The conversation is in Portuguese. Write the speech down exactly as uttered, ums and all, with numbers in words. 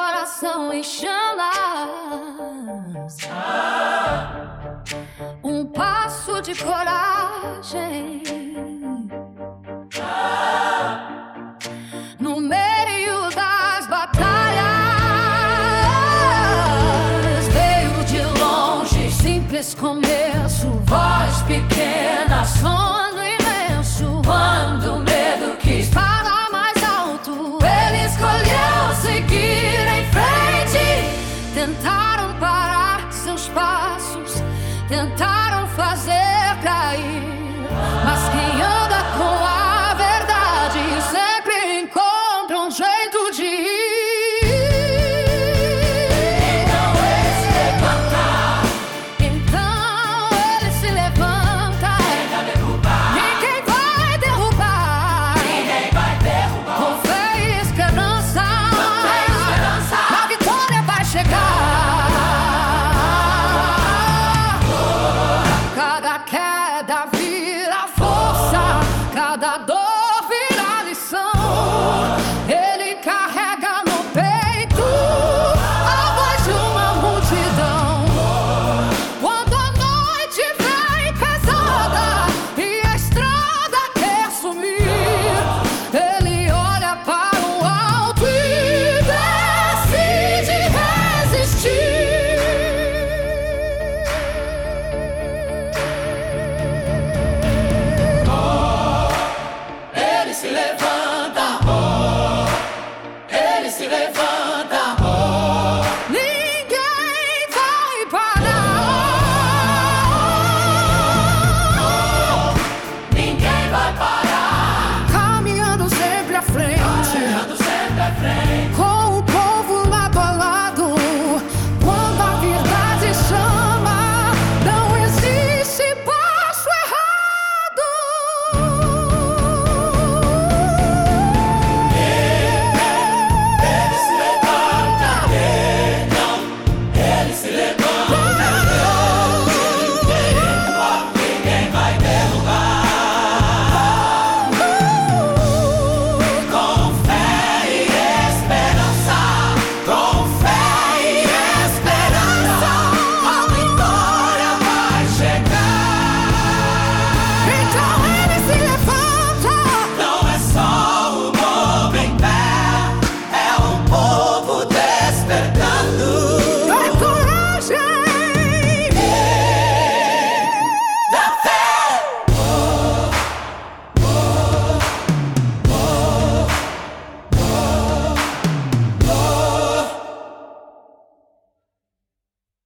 coração em chamas. Um passo de coragem no meio das batalhas. Veio de longe, simples começo, voz pequena, sono imenso. Quando o medo quis falar mais alto, ele escolheu seguir em frente. Tentaram parar seus passos, tentaram